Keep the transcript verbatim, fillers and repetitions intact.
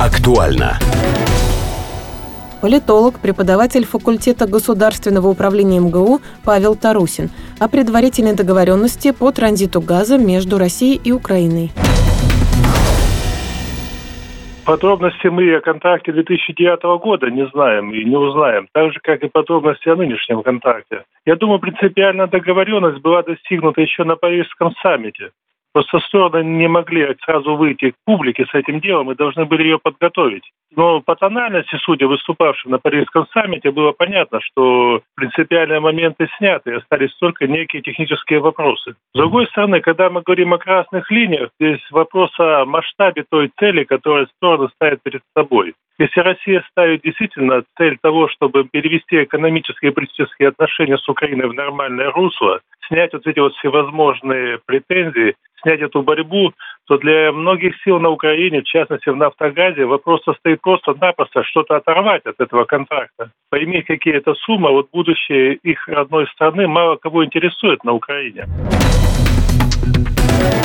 Актуально. Политолог, преподаватель факультета государственного управления эм гэ у Павел Тарусин о предварительной договоренности по транзиту газа между Россией и Украиной. Подробности мы о контракте две тысячи девятого года не знаем и не узнаем, так же, как и подробности о нынешнем контракте. Я думаю, принципиальная договоренность была достигнута еще на Парижском саммите. Просто стороны не могли сразу выйти к публике с этим делом и должны были ее подготовить. Но по тональности, судя выступавшим на Парижском саммите, было понятно, что принципиальные моменты сняты, и остались только некие технические вопросы. С другой стороны, когда мы говорим о красных линиях, здесь вопрос о масштабе той цели, которую стороны ставят перед собой. Если Россия ставит действительно цель того, чтобы перевести экономические и политические отношения с Украиной в нормальное русло, снять вот эти вот всевозможные претензии, снять эту борьбу, то для многих сил на Украине, в частности в «Нафтогазе», вопрос состоит просто-напросто что-то оторвать от этого контракта. Поиметь какие-то суммы, вот будущее их родной страны мало кого интересует на Украине.